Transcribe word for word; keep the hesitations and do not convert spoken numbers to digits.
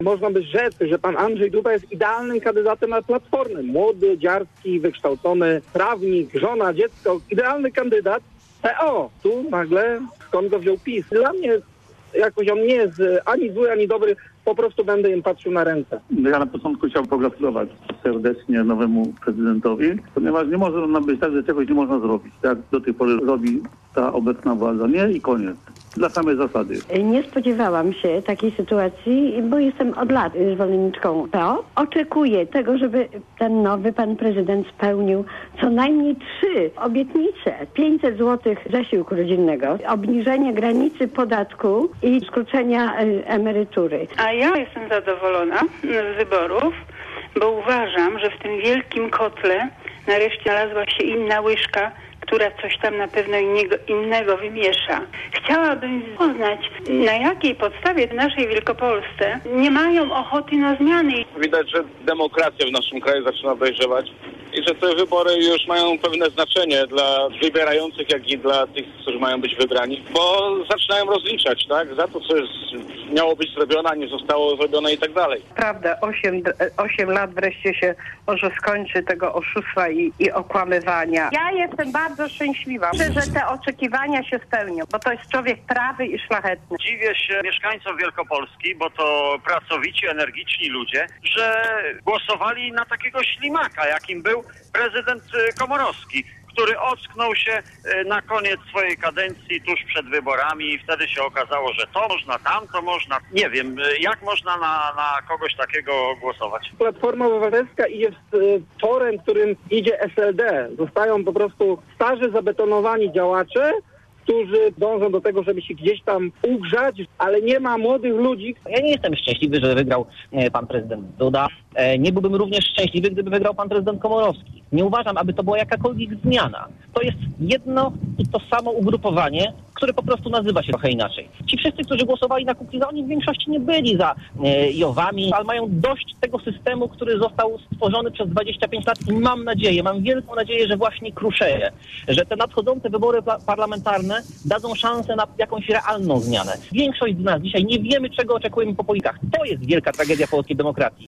Można by rzec, że pan Andrzej Duda jest idealnym kandydatem na Platformę. Młody, dziarski, wykształcony, prawnik, żona, dziecko. Idealny kandydat. A o, tu nagle skąd go wziął PiS. Dla mnie jakoś on nie jest ani zły, ani dobry. Po prostu będę im patrzył na ręce. Ja na początku chciałbym pogratulować serdecznie nowemu prezydentowi, ponieważ nie może nam być tak, że czegoś nie można zrobić. Jak do tej pory robi ta obecna władza. Nie i koniec. Dla samej zasady. Nie spodziewałam się takiej sytuacji, bo jestem od lat zwolenniczką P O. Oczekuję tego, żeby ten nowy pan prezydent spełnił co najmniej trzy obietnice. pięćset złotych zasiłku rodzinnego, obniżenie granicy podatku i skrócenia emerytury. A ja jestem zadowolona z wyborów, bo uważam, że w tym wielkim kotle nareszcie znalazła się inna łyżka, która coś tam na pewno innego, innego wymiesza. Chciałabym poznać, na jakiej podstawie w naszej Wielkopolsce nie mają ochoty na zmiany. Widać, że demokracja w naszym kraju zaczyna dojrzewać i że te wybory już mają pewne znaczenie dla wybierających, jak i dla tych, którzy mają być wybrani, bo zaczynają rozliczać, tak, za to, co jest, miało być zrobione, a nie zostało zrobione i tak dalej. Prawda, osiem lat wreszcie się może skończy tego oszustwa i, i okłamywania. Ja jestem bardzo szczęśliwa, że te oczekiwania się spełnią, bo to jest człowiek prawy i szlachetny. Dziwię się mieszkańcom Wielkopolski, bo to pracowici, energiczni ludzie, że głosowali na takiego ślimaka, jakim był prezydent Komorowski, który ocknął się na koniec swojej kadencji tuż przed wyborami i wtedy się okazało, że to można, tamto można. Nie wiem, jak można na, na kogoś takiego głosować. Platforma Obywatelska idzie w torem, którym idzie S L D. Zostają po prostu starzy, zabetonowani działacze, którzy dążą do tego, żeby się gdzieś tam ugrzać, ale nie ma młodych ludzi. Ja nie jestem szczęśliwy, że wygrał pan prezydent Duda. Nie byłbym również szczęśliwy, gdyby wygrał pan prezydent Komorowski. Nie uważam, aby to była jakakolwiek zmiana. To jest jedno i to samo ugrupowanie, które po prostu nazywa się trochę inaczej. Ci wszyscy, którzy głosowali na Kukiza, oni w większości nie byli za e, Jowami, ale mają dość tego systemu, który został stworzony przez dwadzieścia pięć lat i mam nadzieję, mam wielką nadzieję, że właśnie kruszeje, że te nadchodzące wybory parlamentarne dadzą szansę na jakąś realną zmianę. Większość z nas dzisiaj nie wiemy, czego oczekujemy po politykach. To jest wielka tragedia polskiej demokracji.